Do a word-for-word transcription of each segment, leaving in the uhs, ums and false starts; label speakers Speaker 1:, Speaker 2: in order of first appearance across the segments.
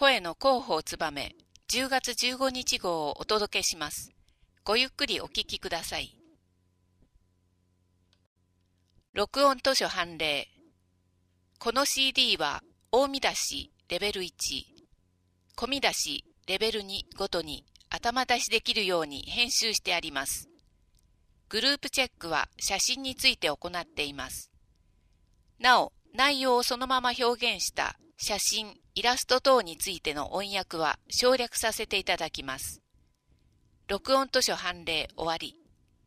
Speaker 1: 声の広報つばめじゅうがつじゅうごにち号をお届けします。ごゆっくりお聞きください。録音図書判例。この シーディー は大見出しレベルいち、小見出しレベルにごとに頭出しできるように編集してあります。グループチェックは写真について行っています。なお、内容をそのまま表現した写真、イラスト等についての音訳は省略させていただきます。録音図書判例終わり。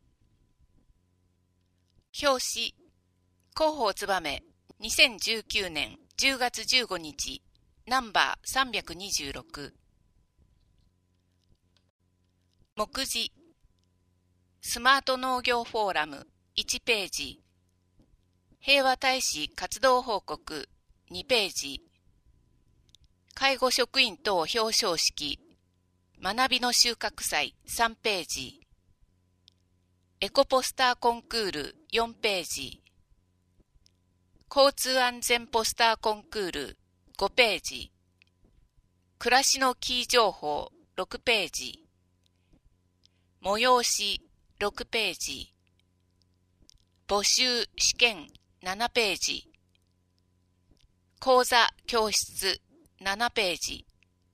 Speaker 1: 表紙、広報つばめにせんじゅうきゅうねんじゅうがつじゅうごにちナンバーさんびゃくにじゅうろく。目次、スマート農業フォーラムいちページ、平和大使活動報告にページ、介護職員等表彰式、学びの収穫祭さんページ、エコポスターコンクールよんページ、交通安全ポスターコンクールごページ、暮らしのキー情報ろくページ、催しろくページ、募集試験ななページ、講座教室ななページ、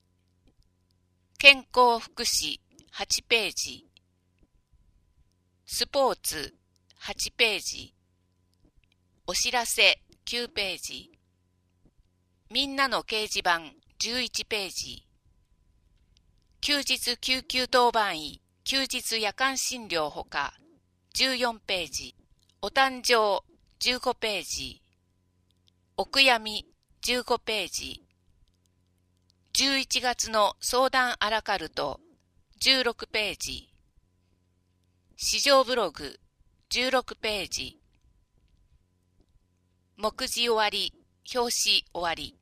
Speaker 1: 健康福祉はちページ、スポーツはちページ、お知らせきゅうページ、みんなの掲示板じゅういちページ、休日救急当番医休日夜間診療ほかじゅうよんページ、お誕生じゅうごページ、お悔やみじゅうごページ、じゅういちがつの相談アラカルトじゅうろくページ、市場ブログじゅうろくページ、目次終わり、表紙終わり。